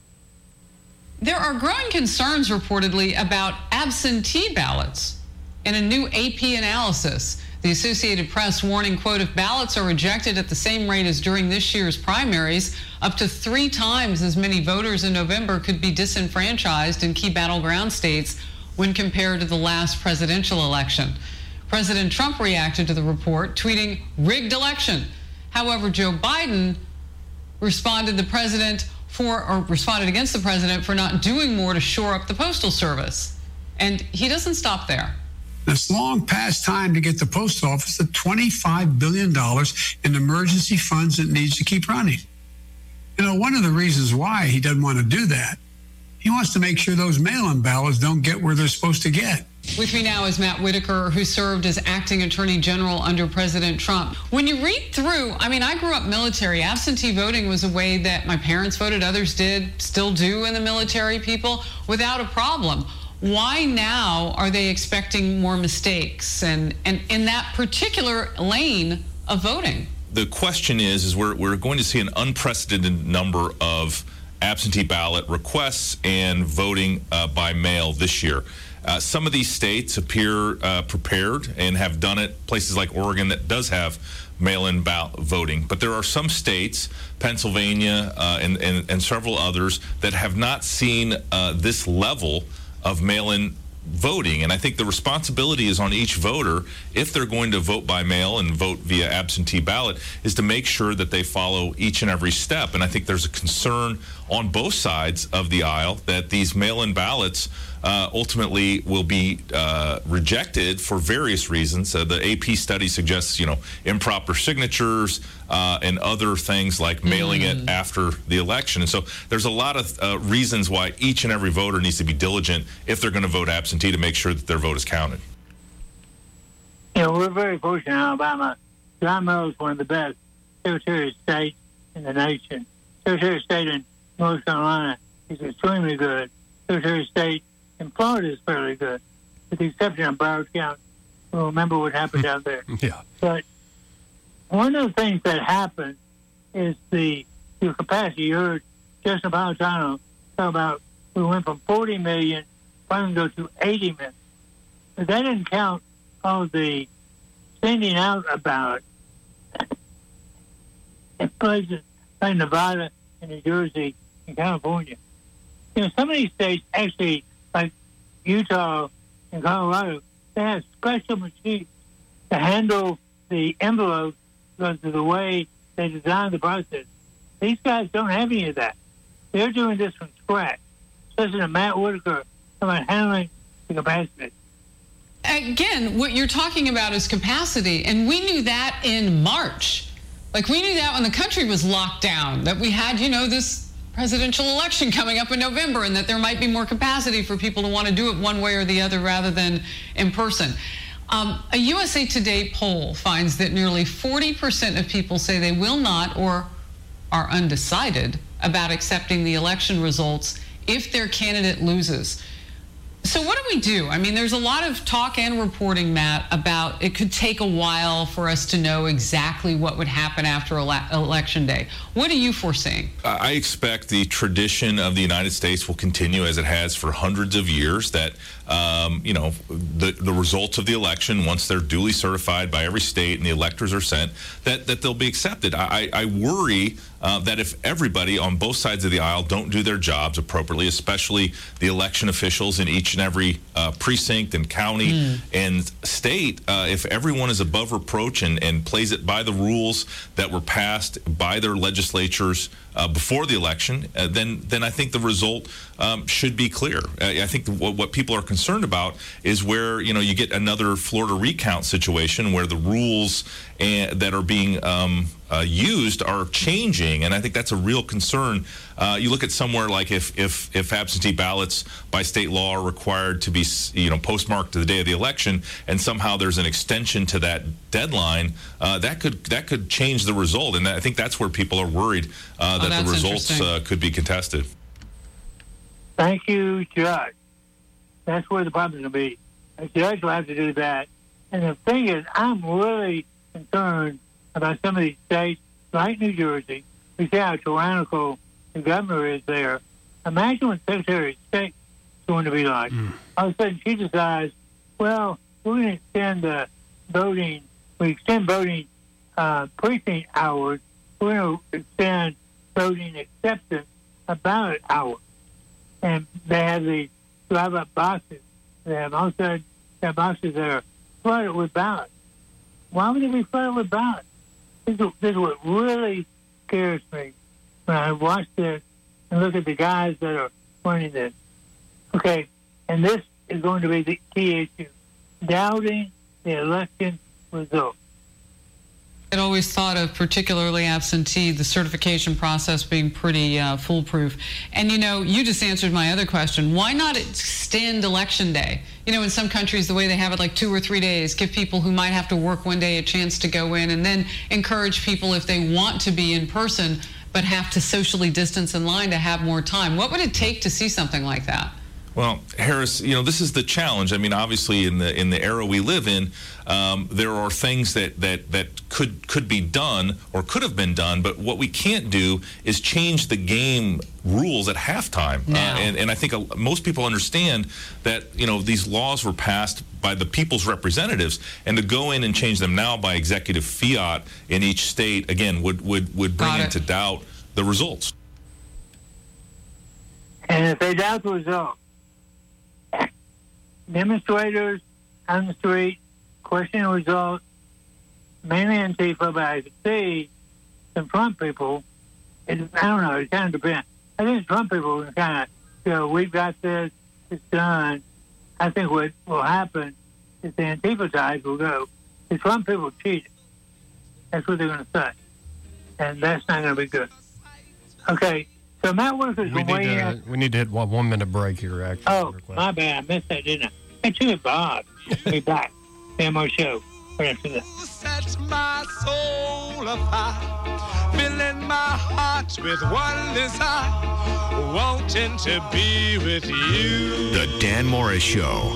There are growing concerns reportedly about absentee ballots. In a new A P analysis, the Associated Press warning, quote, if ballots are rejected at the same rate as during this year's primaries, up to three times as many voters in November could be disenfranchised in key battleground states when compared to the last presidential election. President Trump reacted to the report, tweeting, rigged election. However, Joe Biden responded the president for, or responded against the president for not doing more to shore up the Postal Service. And he doesn't stop there. It's long past time to get the post office the twenty-five billion dollars in emergency funds it needs to keep running. You know, one of the reasons why he doesn't want to do that, he wants to make sure those mail-in ballots don't get where they're supposed to get. With me now is Matt Whitaker, who served as acting attorney general under President Trump. When you read through, I mean, I grew up military. Absentee voting was a way that my parents voted, others did, still do in the military, people, without a problem. Why now are they expecting more mistakes and, and in that particular lane of voting? The question is, is we're, we're going to see an unprecedented number of absentee ballot requests and voting uh, by mail this year. Uh, some of these states appear uh, prepared and have done it, places like Oregon that does have mail-in ballot voting. But there are some states, Pennsylvania uh, and, and, and several others, that have not seen uh, this level of mail-in voting. And I think the responsibility is on each voter, if they're going to vote by mail and vote via absentee ballot, is to make sure that they follow each and every step. And I think there's a concern on both sides of the aisle that these mail-in ballots uh, ultimately will be uh, rejected for various reasons. Uh, the A P study suggests, you know, improper signatures uh, and other things like mailing mm. it after the election. And so there's a lot of uh, reasons why each and every voter needs to be diligent if they're going to vote absentee to make sure that their vote is counted. You know, we're very fortunate in Alabama. John Merrill is one of the best Secretary of State in the nation. Secretary of State in North Carolina is extremely good. Secretary of State in Florida is fairly good, with the exception of Broward County. We'll remember what happened down there. Yeah. But one of the things that happened is the your capacity. You heard Justin Napolitano talk about we went from forty million, finally go to eighty million. But that didn't count all the sending out about it in places like Nevada and New Jersey and California. You know, some of these states actually, like Utah and Colorado, they have special machines to handle the envelope because of the way they designed the process. These guys don't have any of that. They're doing this from scratch. Listen to Matt Whitaker about handling the capacity. Again, what you're talking about is capacity, and we knew that in March. Like, we knew that when the country was locked down, that we had, you know, this presidential election coming up in November, and that there might be more capacity for people to want to do it one way or the other rather than in person. Um, a U S A Today poll finds that nearly forty percent of people say they will not or are undecided about accepting the election results if their candidate loses. So what do we do? I mean, there's a lot of talk and reporting, Matt, about it could take a while for us to know exactly what would happen after ele- election day. What are you foreseeing? I expect the tradition of the United States will continue as it has for hundreds of years, that, um, you know, the, the results of the election, once they're duly certified by every state and the electors are sent, that, that they'll be accepted. I, I worry uh, that if everybody on both sides of the aisle don't do their jobs appropriately, especially the election officials in each and every uh, precinct and county mm. and state, uh, if everyone is above reproach and, and plays it by the rules that were passed by their legislatures uh, before the election, uh, then then I think the result um, should be clear. Uh, I think the, what, what people are concerned about is where, you know, you get another Florida recount situation where the rules and, that are being um, uh, used are changing, and I think that's a real concern. Uh, you look at somewhere like if, if if absentee ballots by state law are required to be, you know, postmarked to the day of the election, and somehow there's an extension to that deadline, uh, that could that could change the result, and I think that's where people are worried uh, that oh, the results uh, could be contested. Thank you, Judge. That's where the problem's going to be. A judge will have to do that. And the thing is, I'm really concerned about some of these states, like New Jersey. We see how tyrannical the governor is there. Imagine what Secretary of State is going to be like. Mm. All of a sudden, she decides, well, we're going to extend the voting, we extend voting uh, precinct hours. We're going to extend voting acceptance a ballot hour. And they have these drive-up boxes. They have all of a sudden, they have boxes that are flooded with ballots. Why would they be flooded with ballots? This is, this is what really scares me when I watch this and look at the guys that are running this. Okay, and this is going to be the key issue, doubting the election results. I'd always thought of, particularly absentee, the certification process being pretty uh, foolproof. And, you know, you just answered my other question. Why not extend election day? You know, in some countries, the way they have it, like two or three days, give people who might have to work one day a chance to go in, and then encourage people, if they want to be in person but have to socially distance in line, to have more time. What would it take to see something like that? Well, Harris, you know, this is the challenge. I mean, obviously, in the in the era we live in, um, there are things that, that, that could could be done or could have been done, but what we can't do is change the game rules at halftime. Uh, and, and I think uh, most people understand that, you know, these laws were passed by the people's representatives, and to go in and change them now by executive fiat in each state, again, would, would, would bring into doubt the results. And if they doubt the results, demonstrators on the street questioning results, mainly Antifa, but I could see some Trump people. It, I don't know, it kind of depends. I think Trump people will kind of, you know, we've got this, it's done. I think what will happen is the Antifa side will go, the Trump people cheated. That's what they're going to say. And that's not going to be good. Okay. So Matt Whitaker's we been need, to, waiting. we need to hit one, one minute break here, actually. Oh, my bad. I missed that, didn't I? Hey, too, Bob. We'll be back. M O Show. Right after this. Set my soul afire, filling my heart with one desire, wanting to be with you. The Dan Morris Show.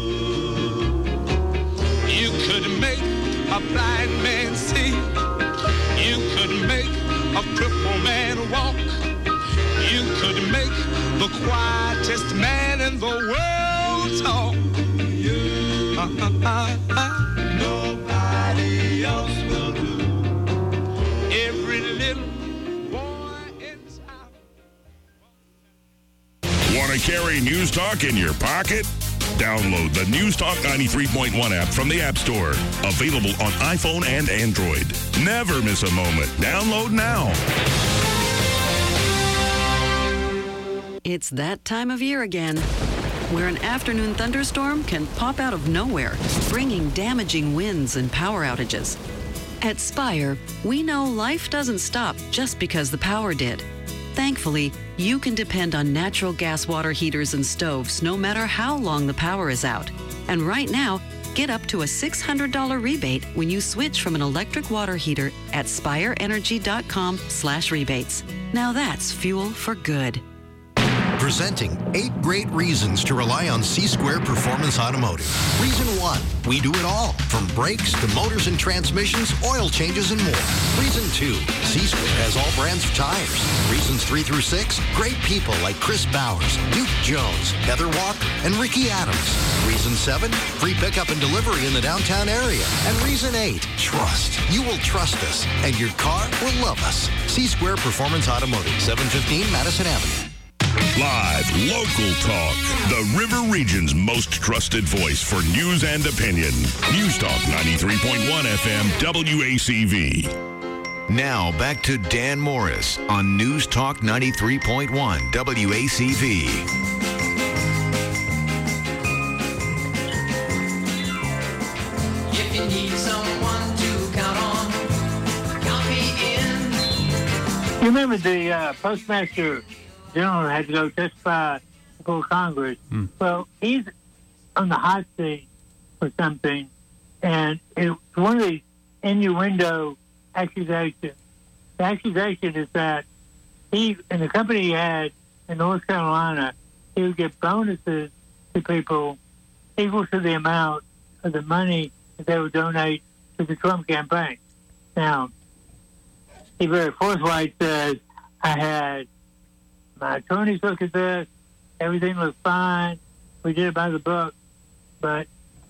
You could make a blind man see. You could make a crippled man walk. You could make the quietest man in the world talk. Uh, uh, uh, uh. Nobody else will do. Every little boy in town. Want to carry news talk in your pocket? Download the News Talk ninety-three point one app from the App Store. Available on iPhone and Android. Never miss a moment. Download now. It's that time of year again, where an afternoon thunderstorm can pop out of nowhere, bringing damaging winds and power outages. At Spire, we know life doesn't stop just because the power did. Thankfully, you can depend on natural gas water heaters and stoves no matter how long the power is out. And right now, get up to a six hundred dollars rebate when you switch from an electric water heater at spireenergy.com slash rebates. Now that's fuel for good. Presenting eight great reasons to rely on C-Square Performance Automotive. Reason one, we do it all, from brakes to motors and transmissions, oil changes, and more. Reason two, C-Square has all brands of tires. Reasons three through six, great people like Chris Bowers, Duke Jones, Heather Walker, and Ricky Adams. Reason seven, free pickup and delivery in the downtown area. And reason eight, trust. You will trust us, and your car will love us. C-Square Performance Automotive, seven fifteen Madison Avenue. Live, local talk. The River Region's most trusted voice for news and opinion. News Talk ninety-three point one F M W A C V. Now back to Dan Morris on News Talk ninety-three point one W A C V. If you need someone to count on, count me in. You remember the uh, Postmaster General had to go testify before Congress. Mm. Well, he's on the hot seat for something, and it's one of these innuendo accusations. The accusation is that he, in the company he had in North Carolina, he would get bonuses to people equal to the amount of the money that they would donate to the Trump campaign. Now, he very forthright says, I had my attorneys look at this. Everything looked fine. We did it by the book. But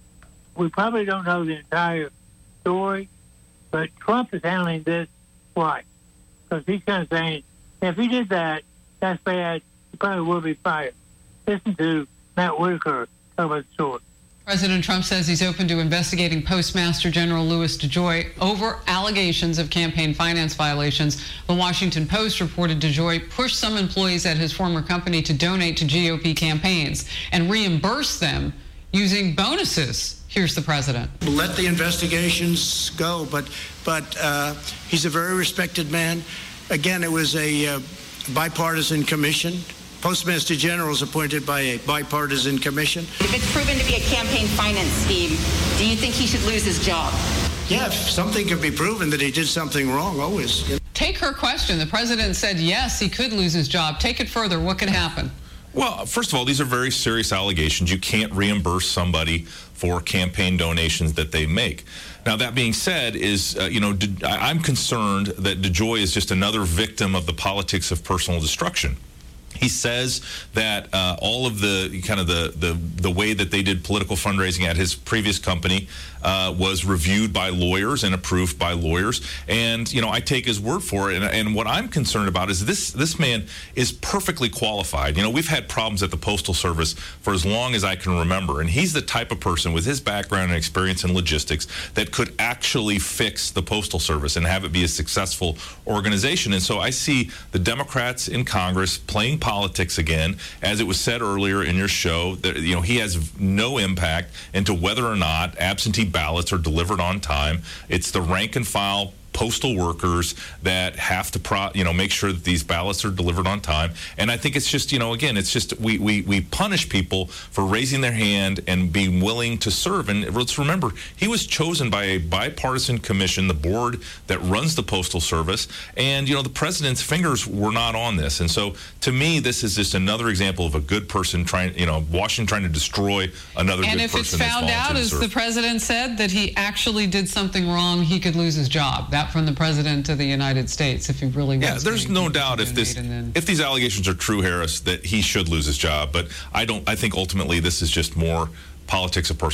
we probably don't know the entire story. But Trump is handling this right. Because he's kind of saying, if he did that, that's bad. He probably will be fired. Listen to Matt Whitaker talk about the story. President Trump says he's open to investigating Postmaster General Louis DeJoy over allegations of campaign finance violations. The Washington Post reported DeJoy pushed some employees at his former company to donate to G O P campaigns and reimburse them using bonuses. Here's the president. Let the investigations go, but but uh, he's a very respected man. Again, it was a uh, bipartisan commission. Postmaster General is appointed by a bipartisan commission. If it's proven to be a campaign finance scheme, do you think he should lose his job? Yeah, if something can be proven that he did something wrong, always. You know. Take her question. The president said, yes, he could lose his job. Take it further. What could happen? Well, first of all, these are very serious allegations. You can't reimburse somebody for campaign donations that they make. Now, that being said, is uh, you know, De- I'm concerned that DeJoy is just another victim of the politics of personal destruction. He says that uh, all of the kind of the, the the way that they did political fundraising at his previous company uh, was reviewed by lawyers and approved by lawyers. And, you know, I take his word for it. And, and what I'm concerned about is this this man is perfectly qualified. You know, we've had problems at the Postal Service for as long as I can remember. And he's the type of person with his background and experience in logistics that could actually fix the Postal Service and have it be a successful organization. And so I see the Democrats in Congress playing politics again. As it was said earlier in your show, that, you know, he has no impact into whether or not absentee ballots are delivered on time. It's the rank and file postal workers that have to, pro, you know, make sure that these ballots are delivered on time. And I think it's just, you know, again, it's just we, we, we punish people for raising their hand and being willing to serve. And let's remember, he was chosen by a bipartisan commission, the board that runs the Postal Service. And, you know, the president's fingers were not on this. And so to me, this is just another example of a good person trying, you know, Washington trying to destroy another and good person. And if it's found out, as the president said, that he actually did something wrong, he could lose his job. That from the president of the United States, if he really wants. Yeah, there's no doubt if this then... if these allegations are true, Harris, that he should lose his job. But I don't. I think ultimately this is just more politics of personal